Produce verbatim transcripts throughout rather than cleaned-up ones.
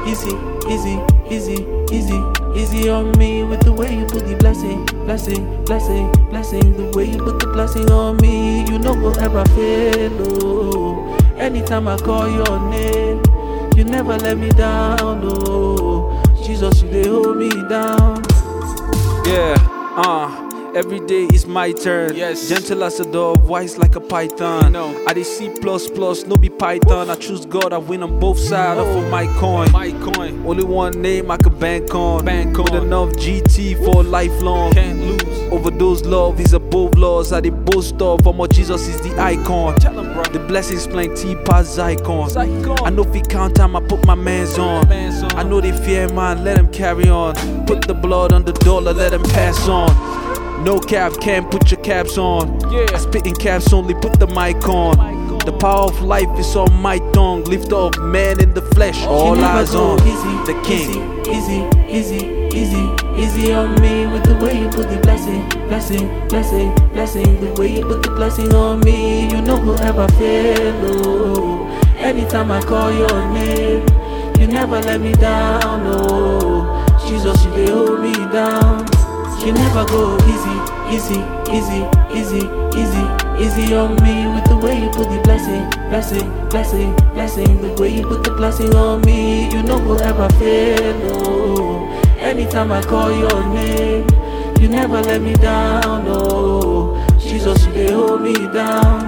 easy, easy, easy, easy, easy on me with the way you put the blessing, blessing, blessing, blessing. The way you put the blessing on me, you know go ever fail. Oh, anytime I call your name, you never let me down. Oh, Jesus, you they hold me down. Yeah, uh. Every day is my turn. Yes. Gentle as a dove, wise like a python. You know. I dey C plus plus, no be Python. I choose God, I win on both sides Oh. of my coin. My coin. Only one name I can bank on. Bank With on. enough G T for lifelong. Can't lose. Overdose love is above laws. I dey boast of, for more Jesus is the icon. Tell 'em, bro. The blessings plenty past icon. Icon. I know if he count time, I put my mans on. Mans on. I know they fear man, let them carry on. Put the blood on the dollar, let them pass on. No cap, can't put your caps on. Yeah. I spit in caps only, put the mic on. The power of life is on my tongue. Lift up man in the flesh, all You never eyes go on easy, the king. Easy, easy, easy, easy on me with the way you put the blessing, blessing, blessing, blessing. The way you put the blessing on me, you know go ever fail. Oh, anytime I call your name, you never let me down. Oh, Jesus, you they hold me down. You never go easy, easy, easy, easy, easy, easy on me with the way you put the blessing, blessing, blessing, blessing. The way you put the blessing on me, you know go ever fail. Oh, anytime I call your name, you never let me down. Oh, Jesus, you they hold me down.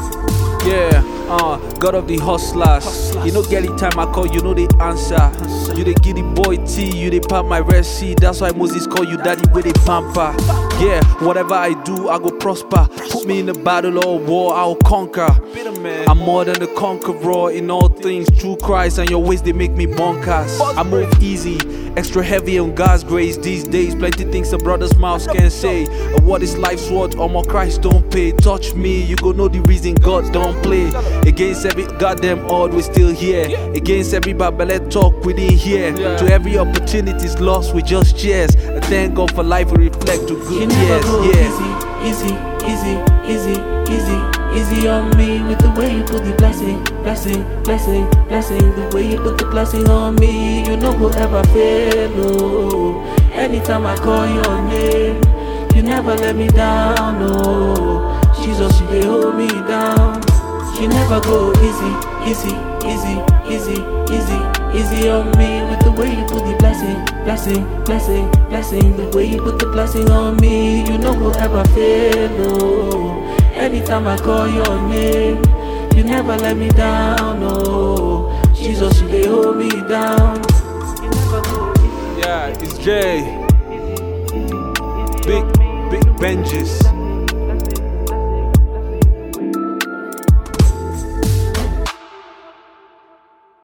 Yeah, uh, God of the hustlers. Hustlers. You know, get the time I call, you know the answer. You the giddy boy T, you the pop my red sea. That's why Moses call you daddy with a pamper. Yeah, whatever I do, I go prosper. Put me in a battle or war, I'll conquer. Bitter man. I'm more than a conqueror in all things. True Christ and your ways, they make me bonkers. I move easy, extra heavy on God's grace these days. Plenty things a brother's mouth can say. What is life's worth? Or more Christ don't pay. Touch me, you go know the reason God don't play. Against every goddamn odd, we still here. Against every babble talk, we didn't hear. To every opportunity's lost, we just cheers. And thank God for life, we reflect to You good never years. go Yeah. easy, easy, easy, easy, easy, easy on me with the way you put the blessing, blessing, blessing, blessing. The way you put the blessing on me, you know go ever fail. Oh, anytime I call your name, you never let me down. Oh, Jesus, you they hold me down. You never go easy, easy, easy, easy, easy, easy on me with the way you put the blessing, blessing, blessing, blessing. The way you put the blessing on me, you know go ever fail. Oh, anytime I call your name, you never let me down. Oh, Jesus, you they hold me down. You never go easy. Yeah, it's Jay. Big, big Benjis.